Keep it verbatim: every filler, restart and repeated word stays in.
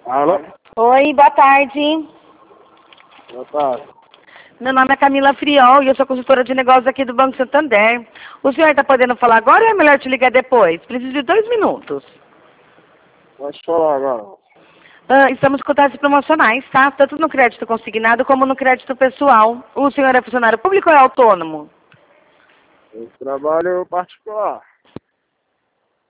Alô? Oi, boa tarde. Boa tarde. Meu nome é Camila Friol e eu sou consultora de negócios aqui do Banco Santander. O senhor está podendo falar agora ou é melhor te ligar depois? Preciso de dois minutos. Pode falar agora. Ah, estamos com taxas promocionais, tá? Tanto no crédito consignado como no crédito pessoal. O senhor é funcionário público ou é autônomo? Eu trabalho particular.